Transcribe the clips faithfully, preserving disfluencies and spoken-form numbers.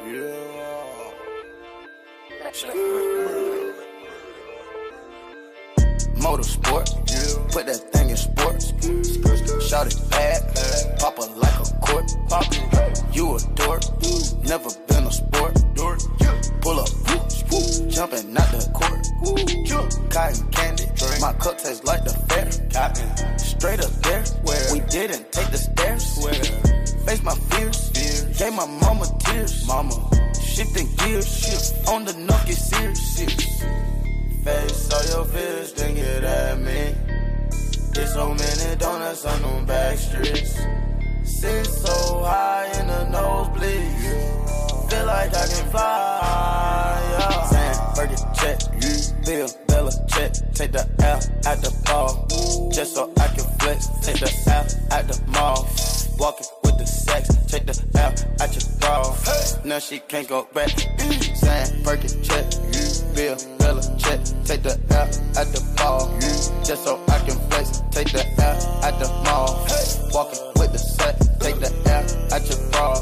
Motorsport, yeah. Put that thing in sports. Shout it bad, pop it like a court. You a dork, never been a sport. Pull up, jumping out the court. Cotton candy, my cup tastes like the fair. Straight up there, we didn't take the stairs. Face my fears, gave my mama tears. Mama, shifting gears, shift on the knock, get serious. Face all your fears, then get at me. There's so many donuts on them back streets. Sit so high in the nosebleeds. Feel like I can fly, yeah. Sam, Burger check, Bill, Bella check. Take the L at the ball, just so I can flex. Take the L at the mall, walking with the sex. Take the L at your bra, now she can't go back. Sam, Burger check, Bill, Bella check. Take the L at the ball, just so I can flex. Take the L at the mall, walking with the set. Take the L at your bra.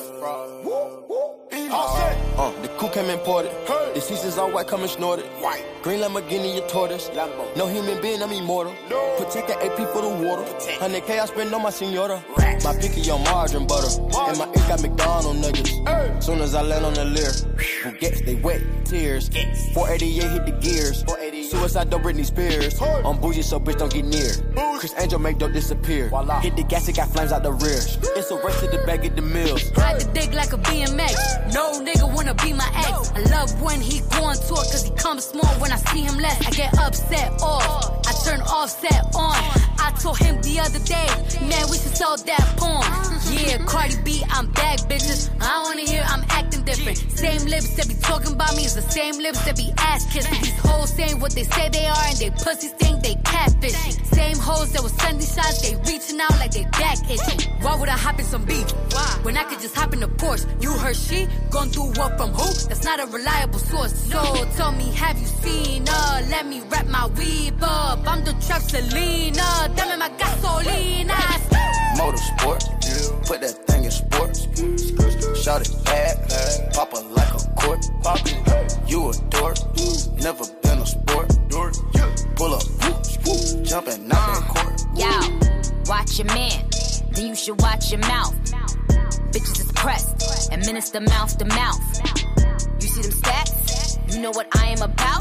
Uh, the coupe came imported. Hey. The seats is all white, coming snorted. White. Green Lamborghini, a tortoise. Lambo. No human being, I'm immortal. No. Protect the A P for the water. one hundred K I spend on my senora. Rats. My picky on margarine butter. Margin. And my ink got McDonald's nuggets. Hey. Soon as I land on the Lear, who gets they wet tears. Gets. four eighty-eight hit the gears. Suicide dope Britney Spears. Hey. I'm bougie, so bitch don't get near. Bougie. Chris Angel make dope disappear. Voila. Hit the gas, it got flames out the rear. It's a race to the bag at the mills. Ride the dick like a B M X. No nigga wanna be my ex. I love when he go on tour, cause he comes small when I see him less. I get upset off, I turn offset on. I told him the other day, man, we should sell that porn. Yeah, Cardi B, I'm back, bitches. I wanna hear I'm acting different. Same lips that be talking about me is the same lips that be ass kissing. These hoes saying what they say they are and they pussies think they catfishing. Same hoes that was sending shots, they reaching out like they back itching. Why would I hop in some beef? Why? When I could just hop in the Porsche. You heard she gon' do what from who? That's not a reliable source. So tell me, have you seen her? Let me wrap my weave up. I'm the trap Selena. Dame my gasolina. Motorsport, yeah. Put that thing in sports. Shout it bad, pop it like a court. You a dork, never been a sport. Pull up, jumping out the court. Yo, watch your man, then you should watch your mouth. Bitches is pressed, administer mouth to mouth. You see them stats? You know what I am about?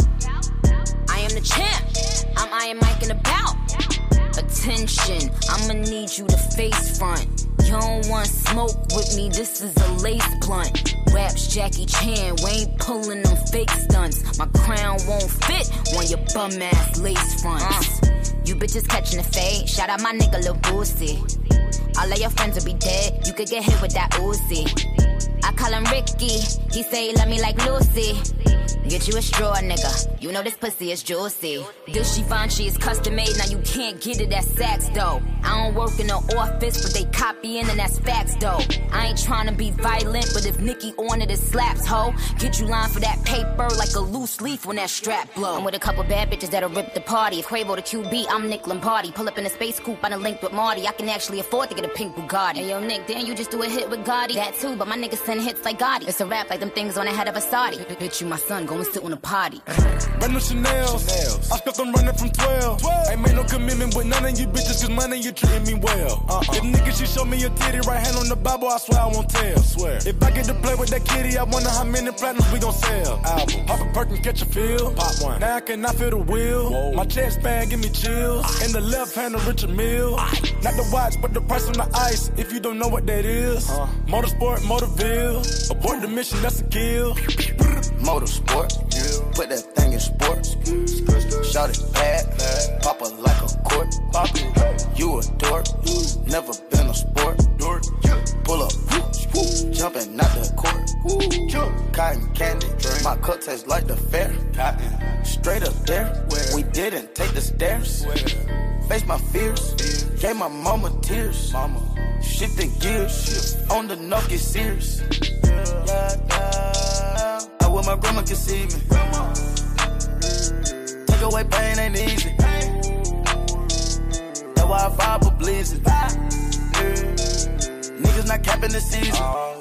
I am the champ. I'm Iron Mike and about. Attention, I'ma need you to face front. You don't want smoke with me, this is a lace blunt. Raps Jackie Chan, we ain't pulling them fake stunts. My crown won't fit on your bum ass lace fronts. Uh, you bitches catching the fade, shout out my nigga Lil Boosie. All of your friends will be dead, you could get hit with that Uzi. I call him Ricky, he say he love me like Lucy. Get you a straw, nigga, you know this pussy is juicy. This Givenchy is custom made, now you can't get it at Saks, though. I don't work in the office, but they copying and that's facts, though. I ain't trying to be violent, but if Nicki on it, it slaps, ho. Get you line for that paper like a loose leaf when that strap blow. I'm with a couple bad bitches that'll rip the party. If Quavo the Q B, I'm Nick Lombardi. Pull up in a space coupe, I done linked with Marty. I can actually afford to get a pink Bugatti. Hey, yo, Nick, damn, you just do a hit with Gotti. That too, but my niggas send hits like Gotti. It's a rap like them things on the head of a Saudi. Bitch, you my son, go and sit on a potty. Random Chanel's. Chanel's. I stuck them running from twelve. twelve. Ain't made no commitment with none of you bitches, cause money you treating me well. Uh-uh. If niggas, she show me a titty, right hand on the Bible, I swear I won't tell. Swear. If I get to play with that kitty, I wonder how many platinums we gon' sell. Album. Pop a perk and catch a feel. Pop one. Now I cannot feel the wheel. Whoa. My chest band give me chills. In the left hand of Richard Mille. Not the watch, but the price on the ice. If you don't know what that is. Uh. Motorsport, Motorville. Abort the mission, that's a kill. Motorsport, yeah. Put that thing in sports. Shout it bad, pop it like a court. You a dork, never been a sport. Pull up, jumping out the court. Cotton candy, my cup tastes like the fair. Straight up there, we didn't take the stairs. Face my fears, gave my mama tears. Shifting gears, on the knock get serious. I wish my grandma could see me. Take away pain ain't easy. That's why I vibe with blizzard. Niggas not capping the season.